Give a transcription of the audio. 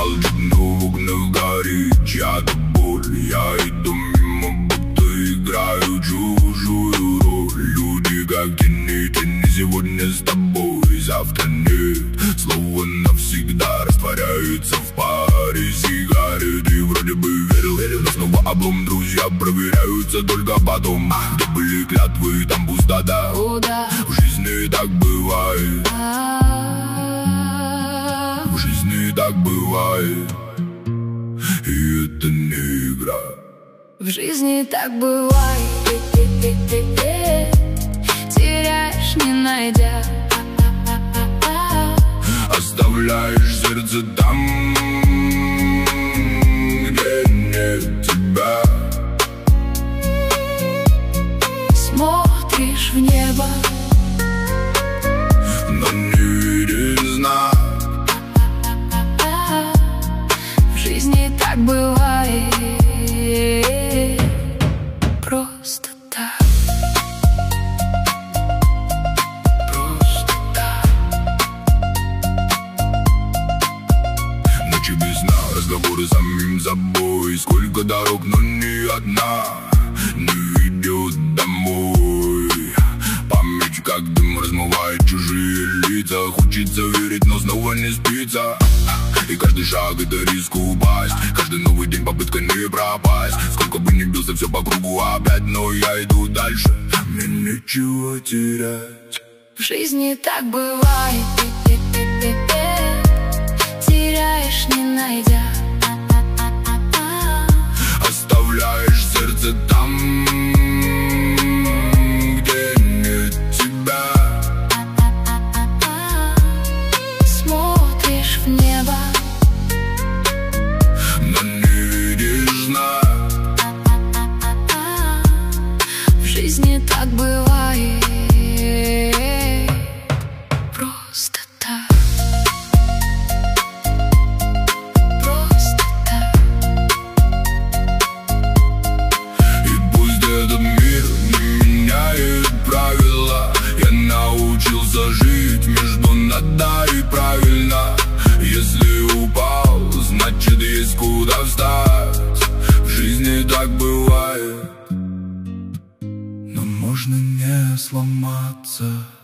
молчит, но в окнах горит чья-то боль. Я иду мимо, будто играю чужую роль. Люди как тени, тени сегодня с тобой, завтра нет. Слово навсегда растворяется в паре сигарет. И вроде бы верил, но снова облом. Друзья проверяются только потом. Где были клятвы, там пустота. В жизни так бывает. В жизни так бывает. И это не игра. В жизни так бывает. Теряешь, не найдя. Оставляешь сердце там, где нет тебя. Смотришь в небо, но не видишь знак. в жизни так бывает. Просто так. Просто так. Ночи без сна, разговоры с самим собой. Сколько дорог, но ни одна не идет домой. Память как дым размывает чужие лица. Хочется верить, но снова не спится. И каждый шаг это риск упасть. Каждый новый день попытка не пропасть. Сколько бы ни бился, все по кругу опять. Но я иду дальше, мне нечего терять. В жизни так бывает. Теряешь, не найдя. Оставляешь сердце там, где нет тебя. Смотришь в небо, но не видишь знак. в жизни так бывает. Просто так. Просто так. И пусть этот мир не меняет правила, я научился жить между надо и правильно. Если упал, значит есть куда встать. В жизни так бывает, но можно не сломаться.